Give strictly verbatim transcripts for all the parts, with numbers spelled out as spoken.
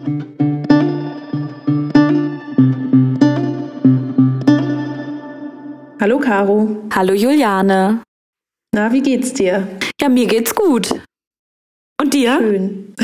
Hallo Caro. Hallo Juliane. Na, wie geht's dir? Ja, mir geht's gut. Und dir? Schön.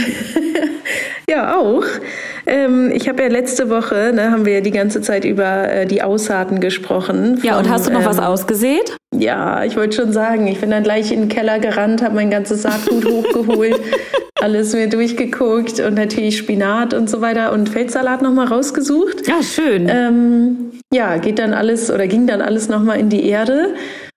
Ja, auch. Ähm, ich habe ja letzte Woche, ne, haben wir ja die ganze Zeit über äh, die Aussaaten gesprochen. Vom, ja, und hast du noch ähm, was ausgesät? Ja, ich wollte schon sagen, ich bin dann gleich in den Keller gerannt, habe mein ganzes Saatgut hochgeholt, alles mir durchgeguckt und natürlich Spinat und so weiter und Feldsalat nochmal rausgesucht. Ja, schön. Ähm, ja, geht dann alles oder ging dann alles nochmal in die Erde.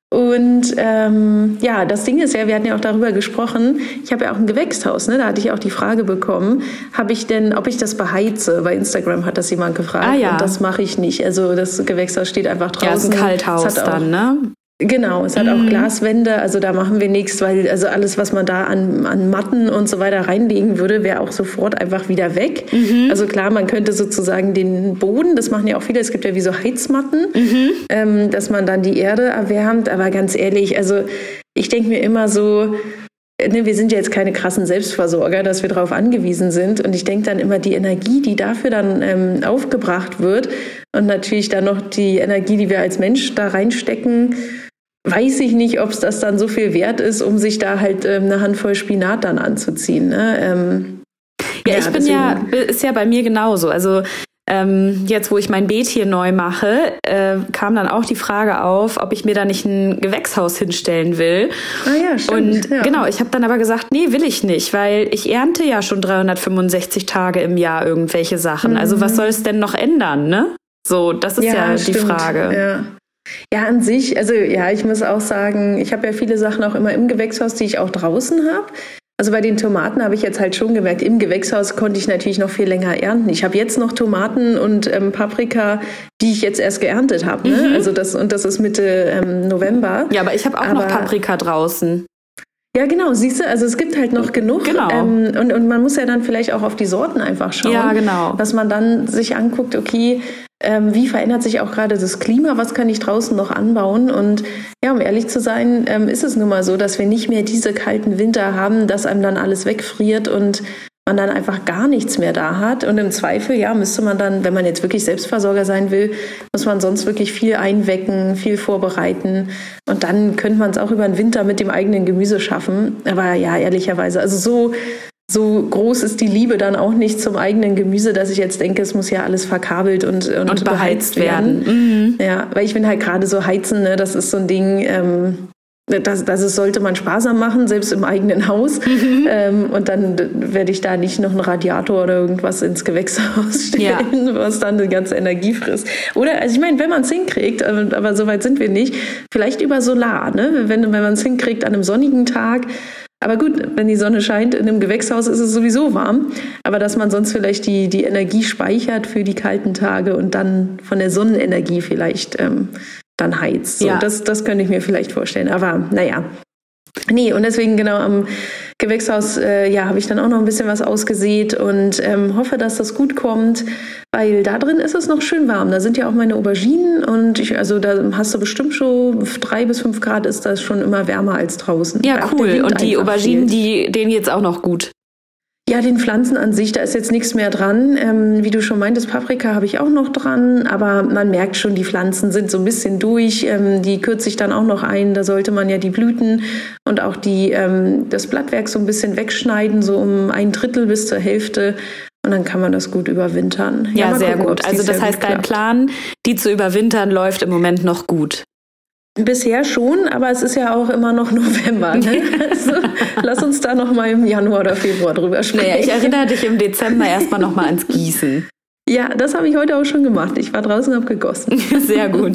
Und ähm, ja, das Ding ist ja, wir hatten ja auch darüber gesprochen, ich habe ja auch ein Gewächshaus, ne? Da hatte ich auch die Frage bekommen, habe ich denn, ob ich das beheize? Bei Instagram hat das jemand gefragt. Ah, ja. Und das mache ich nicht. Also das Gewächshaus steht einfach draußen. Ja, ist ein Kalthaus auch, dann, ne? Genau, es hat auch Glaswände, also da machen wir nichts, weil also alles, was man da an, an Matten und so weiter reinlegen würde, wäre auch sofort einfach wieder weg. Mhm. Also klar, man könnte sozusagen den Boden, das machen ja auch viele, es gibt ja wie so Heizmatten, mhm. ähm, dass man dann die Erde erwärmt, aber ganz ehrlich, also ich denke mir immer so, ne, wir sind ja jetzt keine krassen Selbstversorger, dass wir darauf angewiesen sind und ich denke dann immer, die Energie, die dafür dann ähm, aufgebracht wird und natürlich dann noch die Energie, die wir als Mensch da reinstecken, weiß ich nicht, ob es das dann so viel wert ist, um sich da halt ähm, eine Handvoll Spinat dann anzuziehen. Ne? Ähm, ja, ja, ich bin deswegen, ja, ist ja bei mir genauso. Also ähm, jetzt, wo ich mein Beet hier neu mache, äh, kam dann auch die Frage auf, ob ich mir da nicht ein Gewächshaus hinstellen will. Ah ja, stimmt. Und ja. genau, ich habe dann aber gesagt, nee, will ich nicht, weil ich ernte ja schon dreihundertfünfundsechzig Tage im Jahr irgendwelche Sachen. Mhm. Also was soll es denn noch ändern, ne? So, das ist ja, ja die stimmt. Frage. Ja. Ja, an sich, also ja, ich muss auch sagen, ich habe ja viele Sachen auch immer im Gewächshaus, die ich auch draußen habe. Also bei den Tomaten habe ich jetzt halt schon gemerkt, im Gewächshaus konnte ich natürlich noch viel länger ernten. Ich habe jetzt noch Tomaten und ähm, Paprika, die ich jetzt erst geerntet habe. Ne? Mhm. Also das, und das ist Mitte ähm, November. Ja, aber ich habe auch aber, noch Paprika draußen. Ja, genau, siehst du, also es gibt halt noch genug. Genau. Ähm, und, und man muss ja dann vielleicht auch auf die Sorten einfach schauen. Ja, genau. Dass man dann sich anguckt, okay, ähm, wie verändert sich auch gerade das Klima, was kann ich draußen noch anbauen? Und ja, um ehrlich zu sein, ähm, ist es nun mal so, dass wir nicht mehr diese kalten Winter haben, dass einem dann alles wegfriert und man dann einfach gar nichts mehr da hat. Und im Zweifel, ja, müsste man dann, wenn man jetzt wirklich Selbstversorger sein will, muss man sonst wirklich viel einwecken, viel vorbereiten. Und dann könnte man es auch über den Winter mit dem eigenen Gemüse schaffen. Aber ja, ehrlicherweise, also so, so groß ist die Liebe dann auch nicht zum eigenen Gemüse, dass ich jetzt denke, es muss ja alles verkabelt und, und, und beheizt werden. werden. Mhm. Ja, weil ich bin halt gerade so heizen, ne, das ist so ein Ding, ähm, Das, das ist, sollte man sparsam machen, selbst im eigenen Haus. Mhm. Ähm, und dann werde ich da nicht noch einen Radiator oder irgendwas ins Gewächshaus stellen, ja. was dann die ganze Energie frisst. Oder, also ich meine, wenn man es hinkriegt, aber, aber so weit sind wir nicht, vielleicht über Solar, ne? Wenn, wenn man es hinkriegt an einem sonnigen Tag. Aber gut, wenn die Sonne scheint in einem Gewächshaus, ist es sowieso warm. Aber dass man sonst vielleicht die, die Energie speichert für die kalten Tage und dann von der Sonnenenergie vielleicht ähm, dann heizt. So, ja. das, das könnte ich mir vielleicht vorstellen. Aber naja. Nee, und deswegen genau am Gewächshaus äh, ja, habe ich dann auch noch ein bisschen was ausgesät und ähm, hoffe, dass das gut kommt, weil da drin ist es noch schön warm. Da sind ja auch meine Auberginen und ich, also da hast du bestimmt schon drei bis fünf Grad, ist das schon immer wärmer als draußen. Ja, cool. Und die Auberginen, die, denen geht's auch noch gut. Ja, den Pflanzen an sich, da ist jetzt nichts mehr dran. Ähm, wie du schon meintest, Paprika habe ich auch noch dran, aber man merkt schon, die Pflanzen sind so ein bisschen durch. Ähm, die kürze ich dann auch noch ein. Da sollte man ja die Blüten und auch die, ähm, das Blattwerk so ein bisschen wegschneiden, so um ein Drittel bis zur Hälfte. Und dann kann man das gut überwintern. Ja, ja sehr gucken, gut. Also das heißt, dein Plan, die zu überwintern, läuft im Moment noch gut. Bisher schon, aber es ist ja auch immer noch November. Ne? Also, lass uns da noch mal im Januar oder Februar drüber sprechen. Naja, ich erinnere dich im Dezember erstmal noch mal ans Gießen. Ja, das habe ich heute auch schon gemacht. Ich war draußen und habe gegossen. Sehr gut.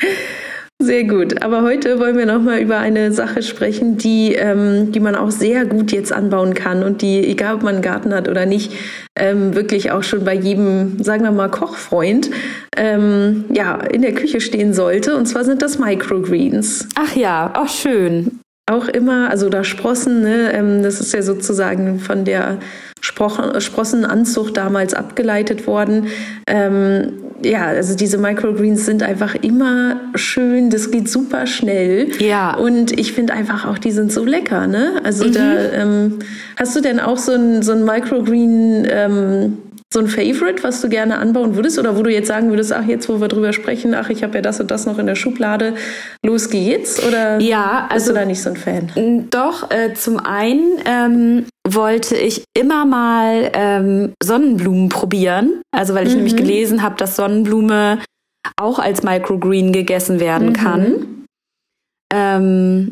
Sehr gut. Aber heute wollen wir noch mal über eine Sache sprechen, die, ähm, die man auch sehr gut jetzt anbauen kann und die, egal ob man einen Garten hat oder nicht, ähm, wirklich auch schon bei jedem, sagen wir mal, Kochfreund ähm, ja, in der Küche stehen sollte. Und zwar sind das Microgreens. Ach ja, auch schön. Auch immer, also da Sprossen, ne, ähm, das ist ja sozusagen von der Spro- Sprossenanzucht damals abgeleitet worden. Ähm, ja, also diese Microgreens sind einfach immer schön, das geht super schnell. Ja. Und ich finde einfach auch, die sind so lecker, ne? Also mhm. da, ähm, hast du denn auch so ein, so ein Microgreen, ähm, so ein Favorite, was du gerne anbauen würdest? Oder wo du jetzt sagen würdest, ach, jetzt, wo wir drüber sprechen, ach, ich habe ja das und das noch in der Schublade, los geht's? Oder ja, also, bist du da nicht so ein Fan? Doch, äh, zum einen ähm, wollte ich immer mal ähm, Sonnenblumen probieren. Also weil ich mhm. nämlich gelesen habe, dass Sonnenblume auch als Microgreen gegessen werden mhm. kann. Ähm,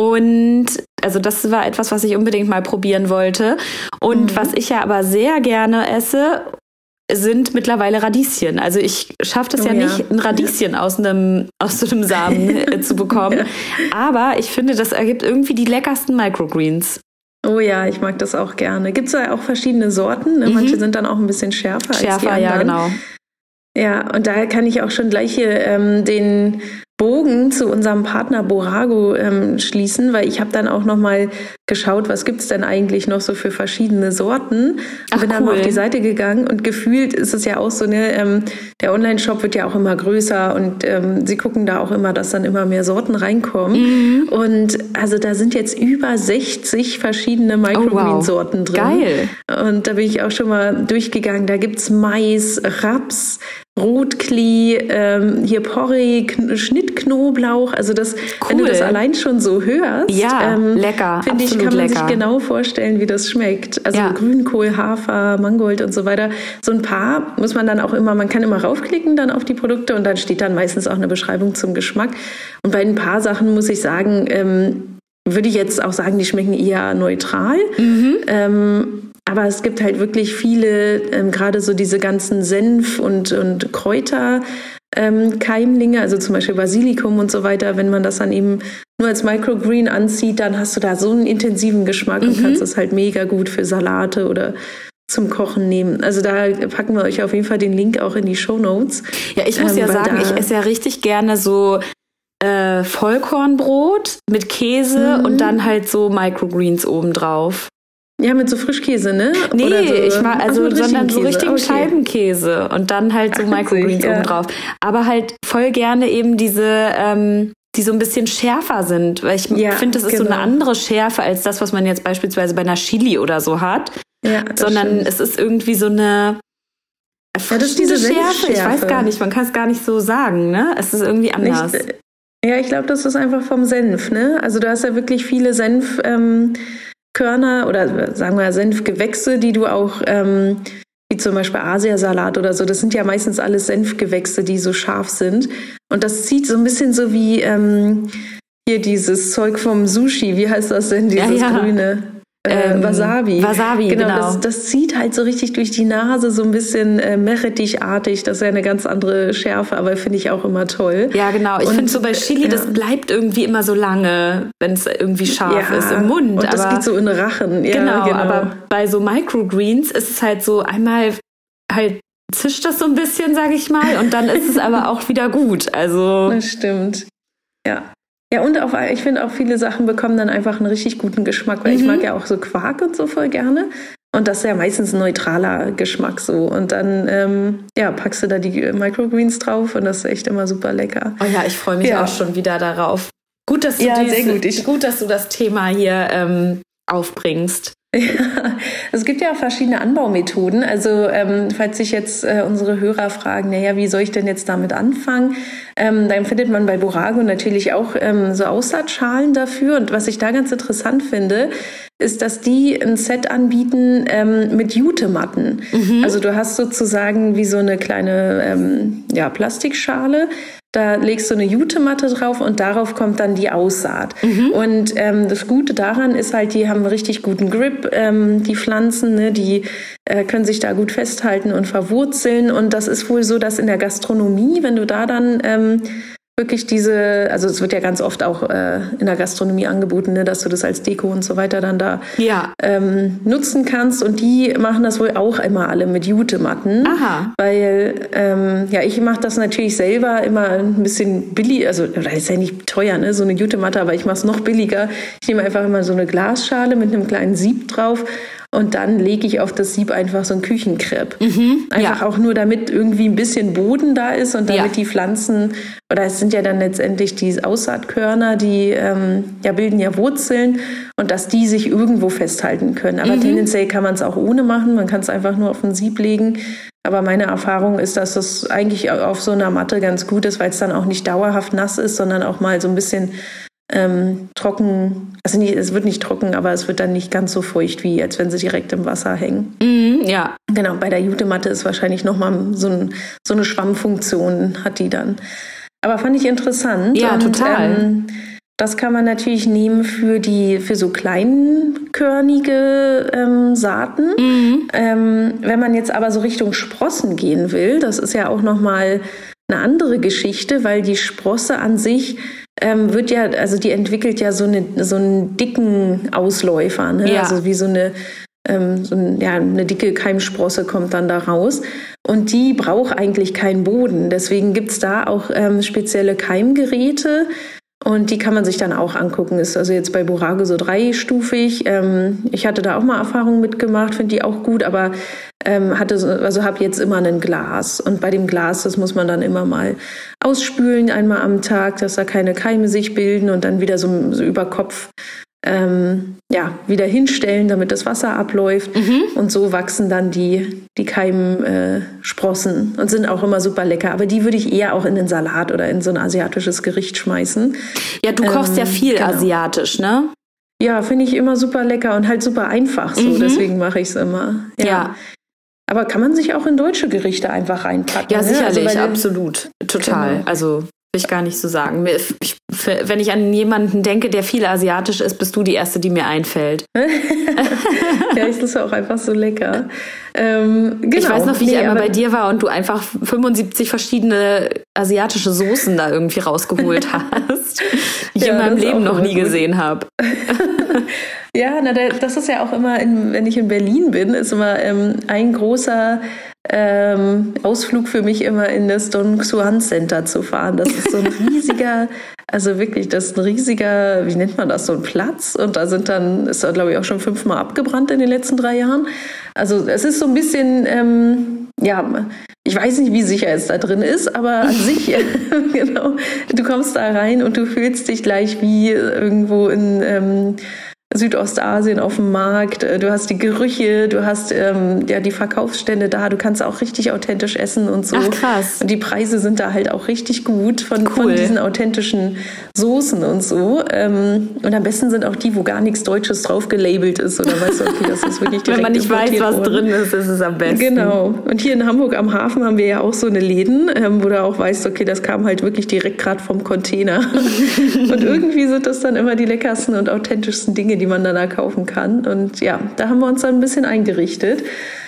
und also das war etwas, was ich unbedingt mal probieren wollte. Und mhm. was ich ja aber sehr gerne esse, sind mittlerweile Radieschen. Also ich schaffe das oh, ja, ja nicht, ein Radieschen ja. aus einem aus so einem Samen äh, zu bekommen. Ja. Aber ich finde, das ergibt irgendwie die leckersten Microgreens. Oh ja, ich mag das auch gerne. Gibt es ja auch verschiedene Sorten. Ne? Mhm. Manche sind dann auch ein bisschen schärfer, schärfer als die anderen. Ja, genau. Ja, und da kann ich auch schon gleich hier ähm, den Bogen zu unserem Partner Borago ähm, schließen, weil ich habe dann auch noch mal geschaut, was gibt's denn eigentlich noch so für verschiedene Sorten. Und Ach, bin dann cool. mal auf die Seite gegangen und gefühlt ist es ja auch so, ne, ähm, der Online-Shop wird ja auch immer größer und ähm, sie gucken da auch immer, dass dann immer mehr Sorten reinkommen. Mhm. Und also da sind jetzt über sechzig verschiedene Microgreen-Sorten oh, wow. drin. Geil. Und da bin ich auch schon mal durchgegangen. Da gibt's Mais, Raps, Rotklee, ähm, hier Porree, Kn- Schnittknoblauch. Also das, cool. wenn du das allein schon so hörst, ja, ähm, lecker, finde ich, kann man lecker. sich genau vorstellen, wie das schmeckt. Also ja. Grünkohl, Hafer, Mangold und so weiter. So ein paar muss man dann auch immer, man kann immer raufklicken dann auf die Produkte und dann steht dann meistens auch eine Beschreibung zum Geschmack. Und bei ein paar Sachen muss ich sagen, ähm, würde ich jetzt auch sagen, die schmecken eher neutral. Mhm. Ähm, Aber es gibt halt wirklich viele, ähm, gerade so diese ganzen Senf- und, und Kräuterkeimlinge, ähm, also zum Beispiel Basilikum und so weiter. Wenn man das dann eben nur als Microgreen anzieht, dann hast du da so einen intensiven Geschmack mhm. und kannst das halt mega gut für Salate oder zum Kochen nehmen. Also da packen wir euch auf jeden Fall den Link auch in die Shownotes. Ja, ich muss ähm, ja sagen, ich esse ja richtig gerne so äh, Vollkornbrot mit Käse mhm. und dann halt so Microgreens obendrauf. Ja, mit so Frischkäse, ne? Nee, Oder so, ich mag also, sondern so richtigen okay. Scheibenkäse und dann halt so Microgreens ja. oben drauf. Aber halt voll gerne eben diese, ähm, die so ein bisschen schärfer sind, weil ich ja, finde, das ist genau. so eine andere Schärfe als das, was man jetzt beispielsweise bei einer Chili oder so hat. Ja, sondern stimmt. Es ist irgendwie so eine ja, das ist diese Schärfe. Ich weiß gar nicht, man kann es gar nicht so sagen, ne? Es ist irgendwie anders. Nicht, ja, ich glaube, das ist einfach vom Senf, ne? Also du hast ja wirklich viele Senf, ähm, Körner oder sagen wir Senfgewächse, die du auch, ähm, wie zum Beispiel Asiasalat oder so, das sind ja meistens alles Senfgewächse, die so scharf sind. Und das zieht so ein bisschen so wie ähm, hier dieses Zeug vom Sushi, wie heißt das denn, dieses ja, ja. grüne? Äh, ähm, Wasabi. Wasabi, genau. genau. Das, das zieht halt so richtig durch die Nase, so ein bisschen äh, Meerrettichartig. Das ist ja eine ganz andere Schärfe, aber finde ich auch immer toll. Ja, genau. Ich finde so bei Chili, ja. das bleibt irgendwie immer so lange, wenn es irgendwie scharf ja. ist im Mund. Und das aber, geht so in Rachen. Ja, genau, genau, aber bei so Microgreens ist es halt so einmal halt zischt das so ein bisschen, sag ich mal, und dann ist es aber auch wieder gut. Also das stimmt. Ja. Ja, und auch, ich finde auch viele Sachen bekommen dann einfach einen richtig guten Geschmack, weil mhm. ich mag ja auch so Quark und so voll gerne. Und das ist ja meistens ein neutraler Geschmack so. Und dann ähm, ja, packst du da die Microgreens drauf und das ist echt immer super lecker. Oh ja, ich freue mich ja. auch schon wieder darauf. Gut, dass du, ja, dieses, sehr gut. Ich, gut, dass du das Thema hier ähm, aufbringst. Ja, es gibt ja auch verschiedene Anbaumethoden. Also ähm, falls sich jetzt äh, unsere Hörer fragen, naja, wie soll ich denn jetzt damit anfangen? Ähm, dann findet man bei Borago natürlich auch ähm, so Aussaatschalen dafür. Und was ich da ganz interessant finde, ist, dass die ein Set anbieten ähm, mit Jutematten. Mhm. Also du hast sozusagen wie so eine kleine ähm, ja, Plastikschale. Da legst du eine Jutematte drauf und darauf kommt dann die Aussaat. Mhm. Und ähm, das Gute daran ist halt, die haben richtig guten Grip, ähm, die Pflanzen, ne, die äh, können sich da gut festhalten und verwurzeln. Und das ist wohl so, dass in der Gastronomie, wenn du da dann ähm, wirklich diese, also es wird ja ganz oft auch äh, in der Gastronomie angeboten, ne, dass du das als Deko und so weiter dann da ja. ähm, nutzen kannst. Und die machen das wohl auch immer alle mit Jutematten. Aha. Weil, ähm, ja, ich mache das natürlich selber immer ein bisschen billig, also das ist ja nicht teuer, ne, so eine Jutematte, aber ich mache es noch billiger. Ich nehme einfach immer so eine Glasschale mit einem kleinen Sieb drauf. Und dann lege ich auf das Sieb einfach so ein Küchenkrepp. Mhm, einfach ja. auch nur, damit irgendwie ein bisschen Boden da ist und damit ja. die Pflanzen, oder es sind ja dann letztendlich die Aussaatkörner, die ähm, ja, bilden ja Wurzeln. und dass die sich irgendwo festhalten können. Aber mhm. tendenziell kann man es auch ohne machen, man kann es einfach nur auf ein Sieb legen. Aber meine Erfahrung ist, dass das eigentlich auf so einer Matte ganz gut ist, weil es dann auch nicht dauerhaft nass ist, sondern auch mal so ein bisschen ähm, trocken, also nicht, es wird nicht trocken, aber es wird dann nicht ganz so feucht, wie als wenn sie direkt im Wasser hängen. Mhm, ja. Genau, bei der Jutematte ist wahrscheinlich nochmal so, ein, so eine Schwammfunktion, hat die dann. Aber fand ich interessant. Ja, und, total. Ähm, das kann man natürlich nehmen für die für so kleinkörnige ähm, Saaten. Mhm. Ähm, wenn man jetzt aber so Richtung Sprossen gehen will, das ist ja auch nochmal eine andere Geschichte, weil die Sprosse an sich ähm, wird ja, also die entwickelt ja so, eine, so einen dicken Ausläufer, ne? Ja. Also wie so eine ähm, so ein, ja, eine dicke Keimsprosse kommt dann da raus. Und die braucht eigentlich keinen Boden. Deswegen gibt es da auch ähm, spezielle Keimgeräte. Und die kann man sich dann auch angucken. Ist also jetzt bei Borago so dreistufig. Ähm, ich hatte da auch mal Erfahrungen mitgemacht, finde die auch gut, aber ähm, hatte so, also habe jetzt immer ein Glas. Und bei dem Glas, das muss man dann immer mal ausspülen, einmal am Tag, dass da keine Keime sich bilden und dann wieder so, so über Kopf ähm, ja, wieder hinstellen, damit das Wasser abläuft. Mhm. Und so wachsen dann die, die Keimsprossen äh, und sind auch immer super lecker. Aber die würde ich eher auch in den Salat oder in so ein asiatisches Gericht schmeißen. Ja, du kochst ähm, ja viel genau. asiatisch, ne? Ja, finde ich immer super lecker und halt super einfach so. Mhm. Deswegen mache ich es immer. Ja. ja. Aber kann man sich auch in deutsche Gerichte einfach reinpacken? Ja, sicherlich, ne? Also absolut. Total. Genau. Also will ich gar nicht so sagen. Ich, wenn ich an jemanden denke, der viel asiatisch ist, bist du die Erste, die mir einfällt. Ja, es ist auch einfach so lecker. Ähm, genau. Ich weiß noch, wie nee, ich einmal bei dir war und du einfach fünfundsiebzig verschiedene asiatische Soßen da irgendwie rausgeholt hast, die ich ja, in meinem Leben noch nie gut. gesehen habe. Ja, na, das ist ja auch immer, in, wenn ich in Berlin bin, ist immer ähm, ein großer ähm, Ausflug für mich immer in das Don Xuan Center zu fahren. Das ist so ein riesiger, also wirklich, das ist ein riesiger, wie nennt man das, so ein Platz. Und da sind dann, ist da glaube ich auch schon fünfmal abgebrannt in den letzten drei Jahren. Also es ist so ein bisschen, ähm, ja, ich weiß nicht, wie sicher es da drin ist, aber an sich, genau, du kommst da rein und du fühlst dich gleich wie irgendwo in ähm, Südostasien auf dem Markt, du hast die Gerüche, du hast ähm, ja die Verkaufsstände da, du kannst auch richtig authentisch essen und so. Ach, krass. Und die Preise sind da halt auch richtig gut von, cool. von diesen authentischen Soßen und so. Ähm, und am besten sind auch die, wo gar nichts Deutsches drauf gelabelt ist oder weißt du, okay, das ist wirklich direkt wenn man nicht weiß, was worden. drin ist, ist es am besten. Genau. Und hier in Hamburg am Hafen haben wir ja auch so eine Läden, ähm, wo du auch weißt, okay, das kam halt wirklich direkt gerade vom Container. Und irgendwie sind das dann immer die leckersten und authentischsten Dinge, die man dann da kaufen kann. Und ja, da haben wir uns dann ein bisschen eingerichtet.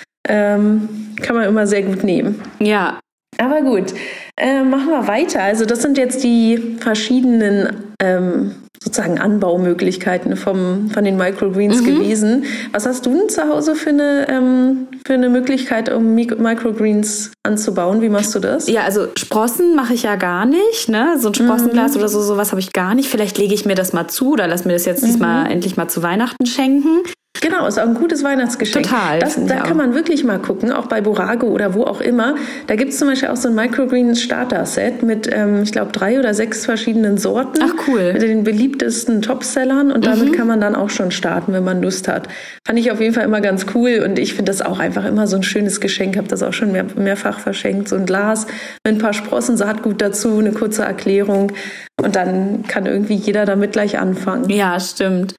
Ähm, kann man immer sehr gut nehmen. Ja. Aber gut, äh, machen wir weiter. Also das sind jetzt die verschiedenen ähm, sozusagen Anbaumöglichkeiten vom, von den Microgreens mhm. gewesen. Was hast du denn zu Hause für eine, ähm, für eine Möglichkeit, um Microgreens anzubauen? Wie machst du das? Ja, also Sprossen mache ich ja gar nicht. Ne? So ein Sprossenglas mhm. oder so, sowas habe ich gar nicht. Vielleicht lege ich mir das mal zu oder lass mir das jetzt mhm. diesmal endlich mal zu Weihnachten schenken. Genau, ist auch ein gutes Weihnachtsgeschenk. Total. Das, da kann man wirklich mal gucken, auch bei Borago oder wo auch immer. Da gibt es zum Beispiel auch so ein Microgreen Starter-Set mit, ähm, ich glaube, drei oder sechs verschiedenen Sorten. Ach, cool. Mit den beliebtesten Topsellern. Und damit mhm. kann man dann auch schon starten, wenn man Lust hat. Fand ich auf jeden Fall immer ganz cool. Und ich finde das auch einfach immer so ein schönes Geschenk. Habe das auch schon mehr, mehrfach verschenkt. So ein Glas mit ein paar Sprossen, Saatgut dazu, eine kurze Erklärung. Und dann kann irgendwie jeder damit gleich anfangen. Ja, stimmt.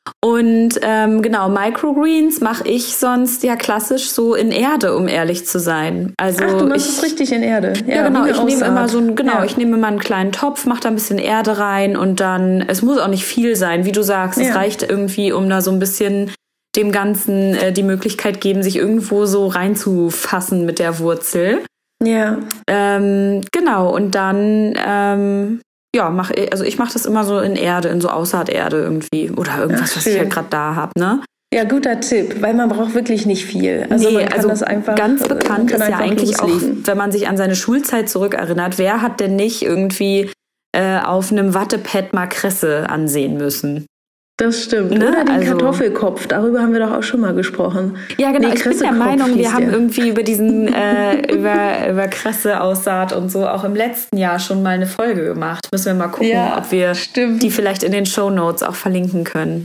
Und ähm, genau, Microgreens mache ich sonst ja klassisch so in Erde, um ehrlich zu sein. Also Ach, du machst ich, es richtig in Erde. Ja, ja genau. Ich nehme immer so ein, genau, ja. ich nehme immer einen kleinen Topf, mache da ein bisschen Erde rein und dann, es muss auch nicht viel sein, wie du sagst. Ja. Es reicht irgendwie, um da so ein bisschen dem Ganzen äh, die Möglichkeit geben, sich irgendwo so reinzufassen mit der Wurzel. Ja. Ähm, genau. Und dann ähm, Ja, mach, also ich mache das immer so in Erde, in so Aussaaterde irgendwie. Oder irgendwas, Ach, was ich halt gerade da habe, ne? Ja, guter Tipp, weil man braucht wirklich nicht viel. Also nee, man kann also das einfach, ganz bekannt ist ja eigentlich loslegen. Auch, wenn man sich an seine Schulzeit zurückerinnert, wer hat denn nicht irgendwie äh, auf einem Wattepad mal Kresse ansehen müssen? Das stimmt. Ne? Oder den also, Kartoffelkopf, darüber haben wir doch auch schon mal gesprochen. Ja, genau. Nee, ich bin der Meinung, wir haben der. irgendwie über diesen, äh, über, über Kresse-Aussaat und so auch im letzten Jahr schon mal eine Folge gemacht. Müssen wir mal gucken, ja, ob wir stimmt. die vielleicht in den Shownotes auch verlinken können.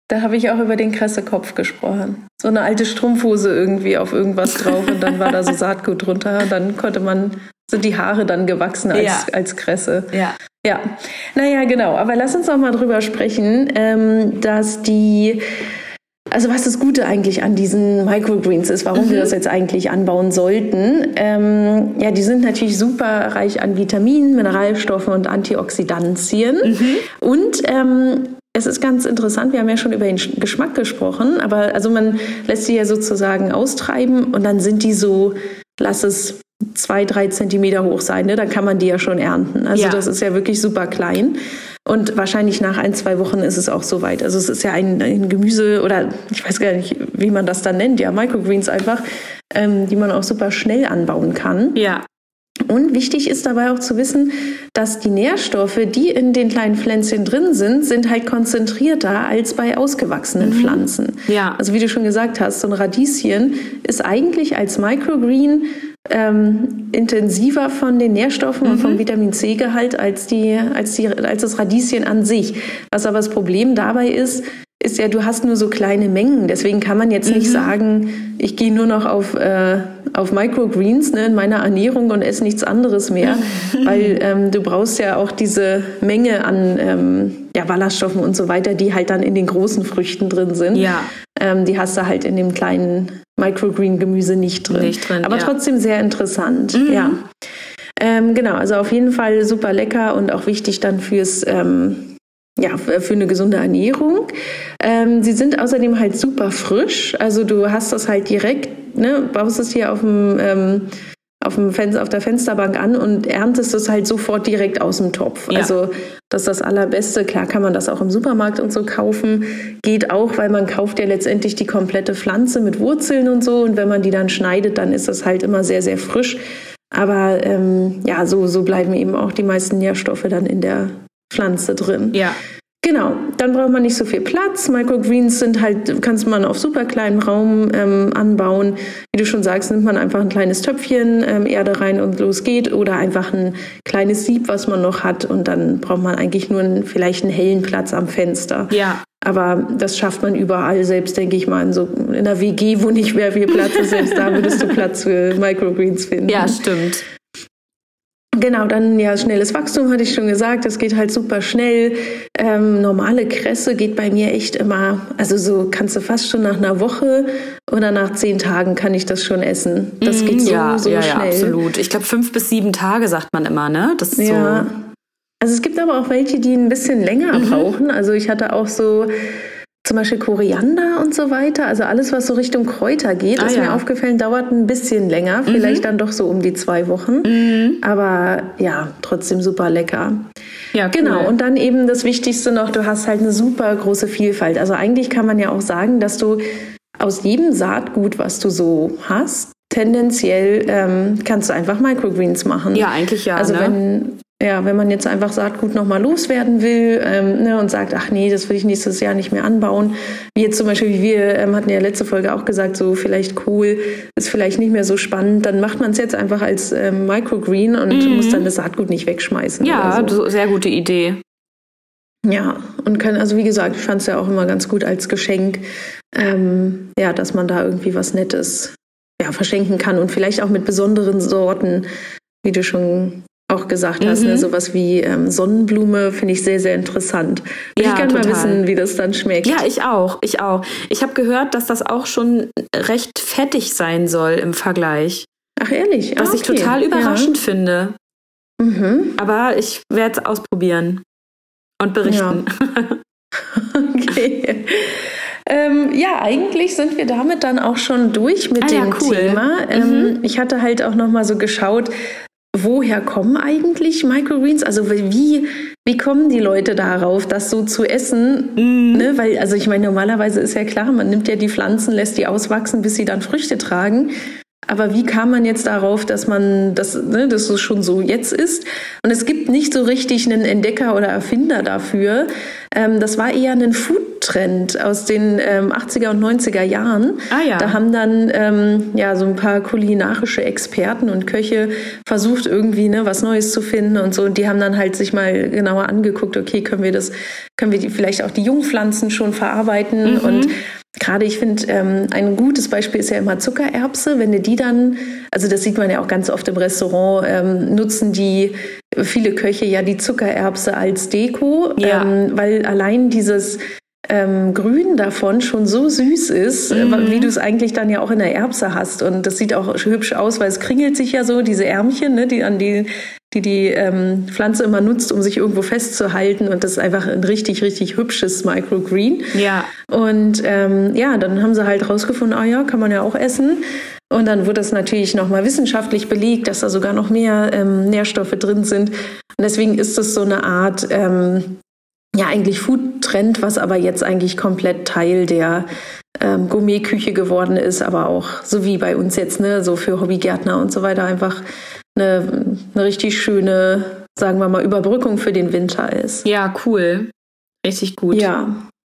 Da habe ich auch über den Kressekopf gesprochen. So eine alte Strumpfhose irgendwie auf irgendwas drauf und dann war da so Saatgut drunter. Und dann konnte man, sind die Haare dann gewachsen als, ja. als Kresse. Ja. Ja, naja, genau. Aber lass uns noch mal drüber sprechen, ähm, dass die, also was das Gute eigentlich an diesen Microgreens ist, warum mhm. wir das jetzt eigentlich anbauen sollten. Ähm, ja, die sind natürlich super reich an Vitaminen, Mineralstoffen und Antioxidantien. Mhm. Und ähm, es ist ganz interessant, wir haben ja schon über den Geschmack gesprochen, aber also man lässt sie ja sozusagen austreiben und dann sind die so, lass es zwei, drei Zentimeter hoch sein, ne? Dann kann man die ja schon ernten. Also ja. das ist ja wirklich super klein. Und wahrscheinlich nach ein, zwei Wochen ist es auch soweit. Also es ist ja ein, ein Gemüse oder ich weiß gar nicht, wie man das dann nennt, ja, Microgreens einfach, ähm, die man auch super schnell anbauen kann. Ja. Und wichtig ist dabei auch zu wissen, dass die Nährstoffe, die in den kleinen Pflänzchen drin sind, sind halt konzentrierter als bei ausgewachsenen mhm. Pflanzen. Ja. Also wie du schon gesagt hast, so ein Radieschen ist eigentlich als Microgreen ähm, intensiver von den Nährstoffen mhm. und vom Vitamin C-Gehalt als, die, als, die, als das Radieschen an sich. Was aber das Problem dabei ist, ist ja, du hast nur so kleine Mengen. Deswegen kann man jetzt nicht mhm. sagen, ich gehe nur noch auf, äh, auf Microgreens ne, in meiner Ernährung und esse nichts anderes mehr. Weil ähm, du brauchst ja auch diese Menge an ähm, ja, Ballaststoffen und so weiter, die halt dann in den großen Früchten drin sind. Ja. Ähm, die hast du halt in dem kleinen Microgreen-Gemüse nicht drin. Nicht drin, aber ja. trotzdem sehr interessant. Mhm. Ja. Ähm, genau, also auf jeden Fall super lecker und auch wichtig dann fürs... Ähm, Ja, für eine gesunde Ernährung. Ähm, sie sind außerdem halt super frisch. Also du hast das halt direkt, ne, baust es hier auf dem, ähm, auf dem Fenster, auf der Fensterbank an und erntest es halt sofort direkt aus dem Topf. Ja. Also das ist das Allerbeste. Klar kann man das auch im Supermarkt und so kaufen. Geht auch, weil man kauft ja letztendlich die komplette Pflanze mit Wurzeln und so. Und wenn man die dann schneidet, dann ist das halt immer sehr, sehr frisch. Aber ähm, ja, so, so bleiben eben auch die meisten Nährstoffe dann in der Pflanze drin. Ja. Genau, dann braucht man nicht so viel Platz. Microgreens sind halt, kannst man auf super kleinem Raum ähm, anbauen. Wie du schon sagst, nimmt man einfach ein kleines Töpfchen, ähm, Erde rein und los geht. Oder einfach ein kleines Sieb, was man noch hat. Und dann braucht man eigentlich nur einen, vielleicht einen hellen Platz am Fenster. Ja. Aber das schafft man überall, selbst denke ich mal in so in einer W G, wo nicht mehr viel Platz ist. Selbst da würdest du Platz für Microgreens finden. Ja, stimmt. Genau, dann ja, schnelles Wachstum hatte ich schon gesagt, das geht halt super schnell. Ähm, normale Kresse geht bei mir echt immer, also so kannst du fast schon nach einer Woche oder nach zehn Tagen kann ich das schon essen. Das geht so, ja, so ja, schnell. Ja, absolut. Ich glaube fünf bis sieben Tage sagt man immer, ne? Das ist ja. so. Also es gibt aber auch welche, die ein bisschen länger mhm. brauchen. Also ich hatte auch so zum Beispiel Koriander und so weiter, also alles, was so Richtung Kräuter geht, ah, ist ja. mir aufgefallen, dauert ein bisschen länger, vielleicht mhm. dann doch so um die zwei Wochen, mhm. aber ja, trotzdem super lecker. Ja, cool. Genau, und dann eben das Wichtigste noch, du hast halt eine super große Vielfalt, also eigentlich kann man ja auch sagen, dass du aus jedem Saatgut, was du so hast, tendenziell ähm, kannst du einfach Microgreens machen. Ja, eigentlich ja. Also ne? wenn Ja, wenn man jetzt einfach Saatgut nochmal loswerden will ähm, ne, und sagt, ach nee, das will ich nächstes Jahr nicht mehr anbauen. Wie jetzt zum Beispiel, wie wir ähm, hatten ja letzte Folge auch gesagt, so vielleicht Kohl ist vielleicht nicht mehr so spannend, dann macht man es jetzt einfach als ähm, Microgreen und mhm. muss dann das Saatgut nicht wegschmeißen. Ja, oder so. Sehr gute Idee. Ja, und kann, also wie gesagt, ich fand es ja auch immer ganz gut als Geschenk, ähm, ja, dass man da irgendwie was Nettes ja, verschenken kann und vielleicht auch mit besonderen Sorten, wie du schon auch gesagt hast, mhm. ne, sowas wie ähm, Sonnenblume finde ich sehr, sehr interessant. Würde ja, ich gerne mal total. wissen, wie das dann schmeckt. Ja, ich auch, ich auch. Ich habe gehört, dass das auch schon recht fettig sein soll im Vergleich. Ach, ehrlich? Was ah, ich okay. total überraschend ja. finde. Mhm. Aber ich werde es ausprobieren und berichten. Ja. Okay. Ähm, ja, eigentlich sind wir damit dann auch schon durch mit ah, dem ja, cool. Thema. Ähm, mhm. Ich hatte halt auch noch mal so geschaut, woher kommen eigentlich Microgreens? Also wie, wie kommen die Leute darauf, das so zu essen? Mm. Ne? Weil, also ich meine, normalerweise ist ja klar, man nimmt ja die Pflanzen, lässt die auswachsen, bis sie dann Früchte tragen. Aber wie kam man jetzt darauf, dass man das, ne, dass es schon so jetzt ist? Und es gibt nicht so richtig einen Entdecker oder Erfinder dafür. Ähm, das war eher ein Food-Trend aus den ähm, achtziger und neunziger Jahren. Ah, ja. Da haben dann ähm, ja so ein paar kulinarische Experten und Köche versucht irgendwie ne was Neues zu finden und so. Und die haben dann halt sich mal genauer angeguckt. Okay, können wir das, können wir die, vielleicht auch die Jungpflanzen schon verarbeiten? Mhm. Und gerade, ich finde, ähm, ein gutes Beispiel ist ja immer Zuckererbse. Wenn du die dann, also das sieht man ja auch ganz oft im Restaurant, ähm, nutzen die viele Köche ja die Zuckererbse als Deko, ja. ähm, weil allein dieses ähm, Grün davon schon so süß ist, mhm. wie du es eigentlich dann ja auch in der Erbse hast. Und das sieht auch hübsch aus, weil es kringelt sich ja so, diese Ärmchen, ne, die an die die die ähm, Pflanze immer nutzt, um sich irgendwo festzuhalten. Und das ist einfach ein richtig, richtig hübsches Microgreen. Ja. Und ähm, ja, dann haben sie halt rausgefunden, ah ja, kann man ja auch essen. Und dann wurde das natürlich nochmal wissenschaftlich belegt, dass da sogar noch mehr ähm, Nährstoffe drin sind. Und deswegen ist das so eine Art, ähm, ja eigentlich Food-Trend, was aber jetzt eigentlich komplett Teil der ähm, Gourmet-Küche geworden ist, aber auch so wie bei uns jetzt, ne, so für Hobbygärtner und so weiter einfach eine, eine richtig schöne, sagen wir mal, Überbrückung für den Winter ist. Ja, cool. Richtig gut. Ja.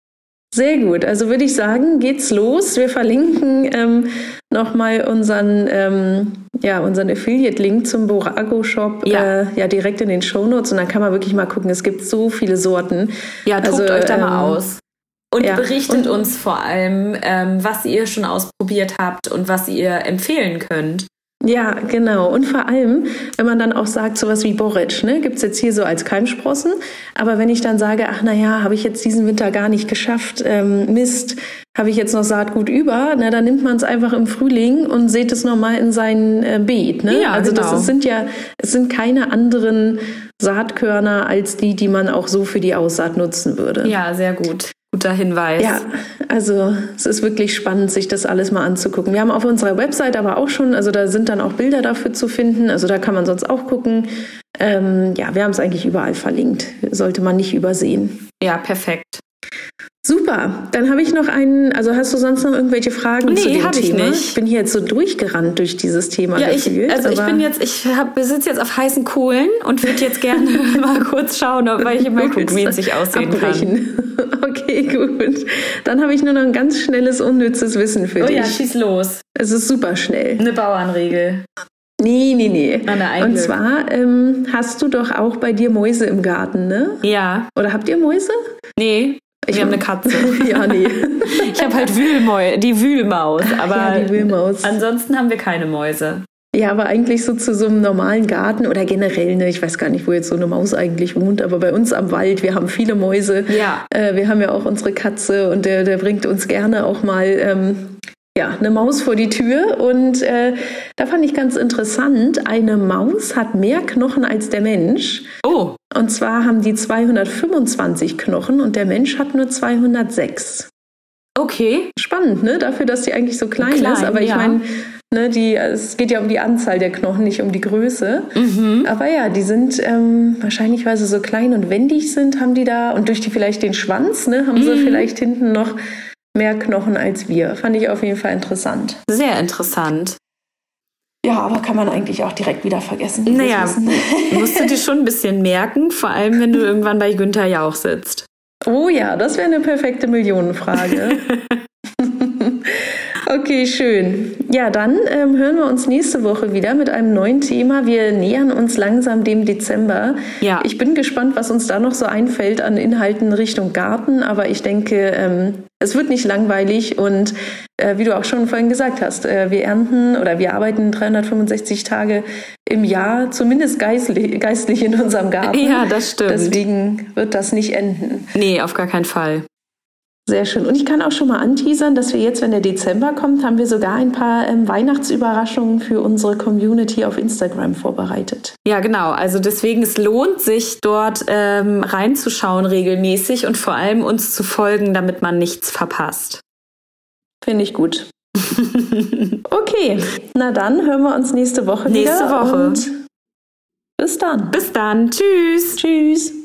Sehr gut. Also würde ich sagen, geht's los. Wir verlinken ähm, nochmal unseren, ähm, ja, unseren Affiliate-Link zum Borago-Shop ja. Äh, ja, direkt in den Shownotes. Und dann kann man wirklich mal gucken, es gibt so viele Sorten. Ja, tobt also, euch da ähm, mal aus. Und ja. berichtet und, uns vor allem, ähm, was ihr schon ausprobiert habt und was ihr empfehlen könnt. Ja, genau. Und vor allem, wenn man dann auch sagt, sowas wie Borretsch, ne, gibt's jetzt hier so als Keimsprossen. Aber wenn ich dann sage, ach na ja, habe ich jetzt diesen Winter gar nicht geschafft, ähm, Mist, habe ich jetzt noch Saatgut über, na, dann nimmt man es einfach im Frühling und sät es nochmal in sein äh, Beet. Ne? Ja, also genau. das ist, sind ja, es sind keine anderen Saatkörner als die, die man auch so für die Aussaat nutzen würde. Ja, sehr gut. Guter Hinweis. Ja, also es ist wirklich spannend, sich das alles mal anzugucken. Wir haben auf unserer Website aber auch schon, also da sind dann auch Bilder dafür zu finden, also da kann man sonst auch gucken. Ähm, ja, wir haben es eigentlich überall verlinkt, sollte man nicht übersehen. Ja, perfekt. Super, dann habe ich noch einen, also hast du sonst noch irgendwelche Fragen nee, zu dem hab ich Thema? Nicht. Ich bin hier jetzt so durchgerannt durch dieses Thema. Ja, ich, gefühlt, also ich bin jetzt, ich sitze jetzt auf heißen Kohlen und würde jetzt gerne mal kurz schauen, welche Microgreens ich aussehen abbrechen. kann. Okay, gut. Dann habe ich nur noch ein ganz schnelles, unnützes Wissen für oh dich. Oh ja, schieß los. Es ist super schnell. Eine Bauernregel. Nee, nee, nee. Eine Und zwar ähm, hast du doch auch bei dir Mäuse im Garten, ne? Ja. Oder habt ihr Mäuse? Nee. Ich Wir haben eine Katze. Ja, nee. Ich habe halt Wühlmäu- die Wühlmaus, aber ja, die Wühlmaus. Ansonsten haben wir keine Mäuse. Ja, aber eigentlich so zu so einem normalen Garten oder generell, ne, ich weiß gar nicht, wo jetzt so eine Maus eigentlich wohnt, aber bei uns am Wald, wir haben viele Mäuse. Ja. Äh, wir haben ja auch unsere Katze und der, der bringt uns gerne auch mal ähm, ja, eine Maus vor die Tür. Und äh, da fand ich ganz interessant, eine Maus hat mehr Knochen als der Mensch. Oh. Und zwar haben die zweihundertfünfundzwanzig Knochen und der Mensch hat nur zweihundertsechs. Okay. Spannend, ne? Dafür, dass die eigentlich so klein, klein ist. Aber ich ja. meine, ne, die, es geht ja um die Anzahl der Knochen, nicht um die Größe. Mhm. Aber ja, die sind ähm, wahrscheinlich, weil sie so klein und wendig sind, haben die da, und durch die vielleicht den Schwanz, ne, haben mhm. sie vielleicht hinten noch mehr Knochen als wir. Fand ich auf jeden Fall interessant. Sehr interessant. Ja, aber kann man eigentlich auch direkt wieder vergessen. Naja, musst du dir schon ein bisschen merken, vor allem wenn du irgendwann bei Günther Jauch sitzt. Oh ja, das wäre eine perfekte Millionenfrage. Okay, schön. Ja, dann ähm, hören wir uns nächste Woche wieder mit einem neuen Thema. Wir nähern uns langsam dem Dezember. Ja. Ich bin gespannt, was uns da noch so einfällt an Inhalten Richtung Garten. Aber ich denke, ähm, es wird nicht langweilig. Und äh, wie du auch schon vorhin gesagt hast, äh, wir ernten oder wir arbeiten dreihundertfünfundsechzig Tage im Jahr, zumindest geistlich, geistlich in unserem Garten. Ja, das stimmt. Deswegen wird das nicht enden. Nee, auf gar keinen Fall. Sehr schön. Und ich kann auch schon mal anteasern, dass wir jetzt, wenn der Dezember kommt, haben wir sogar ein paar ähm, Weihnachtsüberraschungen für unsere Community auf Instagram vorbereitet. Ja, genau. Also deswegen, es lohnt sich, dort ähm, reinzuschauen regelmäßig und vor allem uns zu folgen, damit man nichts verpasst. Finde ich gut. Okay, na dann hören wir uns nächste Woche nächste wieder. Nächste Woche. Und bis dann. Bis dann. Tschüss. Tschüss.